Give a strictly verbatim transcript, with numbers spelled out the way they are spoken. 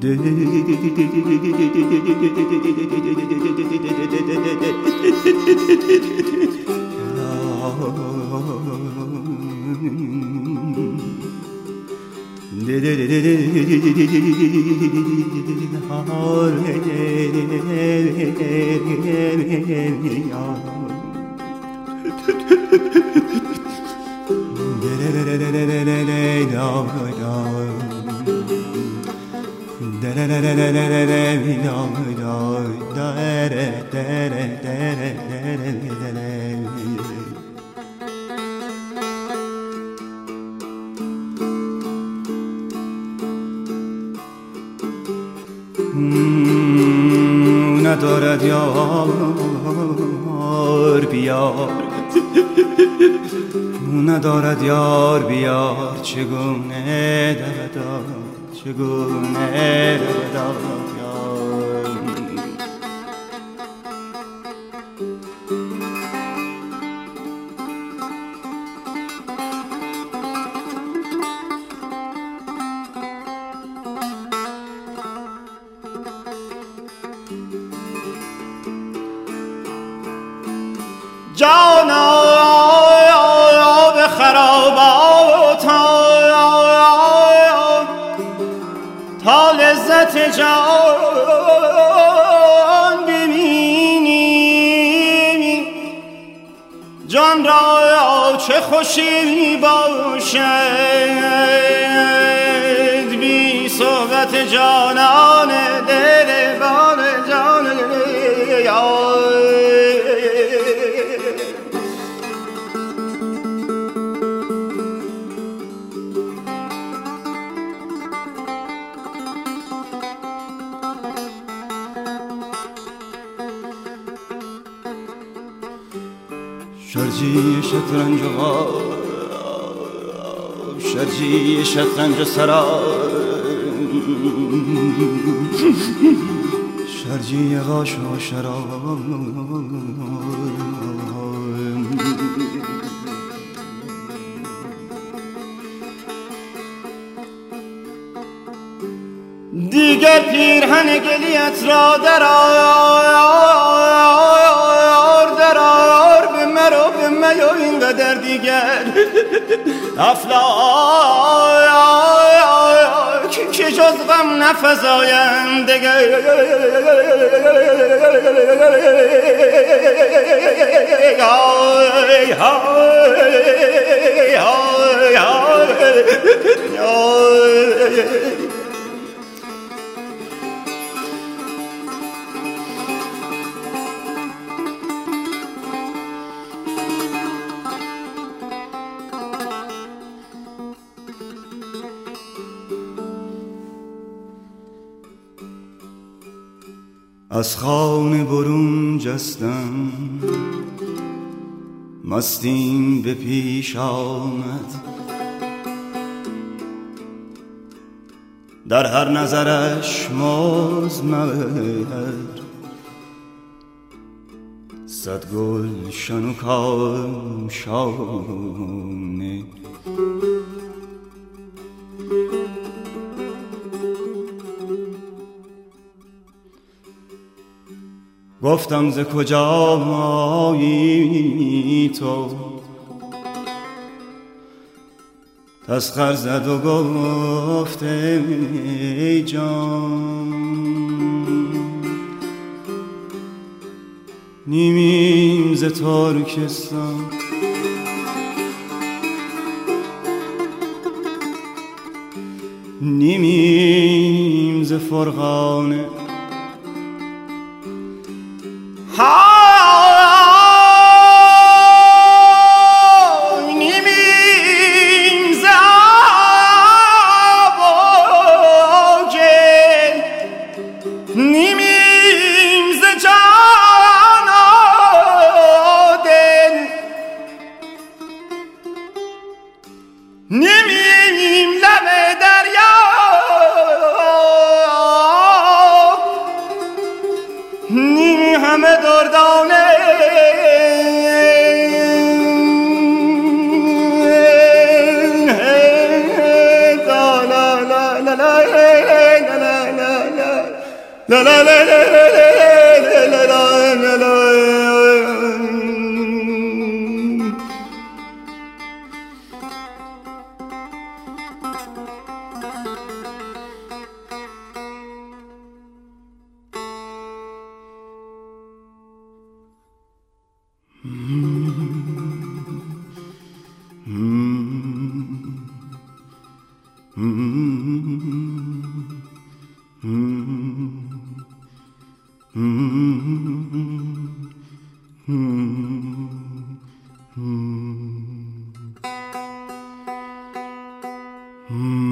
ندارد یار بیار ندارد یار بیار چگونه دودا چگونه دودا جانا به خرابات تا لذت جان ببینی جان را چه خوشی باشد بی صحبت جانان دل بان جان شرجی شطرنج و شرجی شطرنج سرا شرجی غاش و شراب دیگر پیرهن گلیت را درآر درآر به مرو به میو اینقدر دیگر افلاک که جز غم نفزایم دگر از خانه برون جستم مستیم به پیش آمد در هر نظرش مزمر صد گل شن و کاشانه گفتم ز کجا مایی تو تسخر زد و گفت ای جان نیمیم ز ترکستان نیمیم ز فرغانه نیمیم ز آباگل نیمیم ز جان و دل نیمیم لب دریا نیمی همه دردان لا لا لا لا لا لا لا لا. Hmm.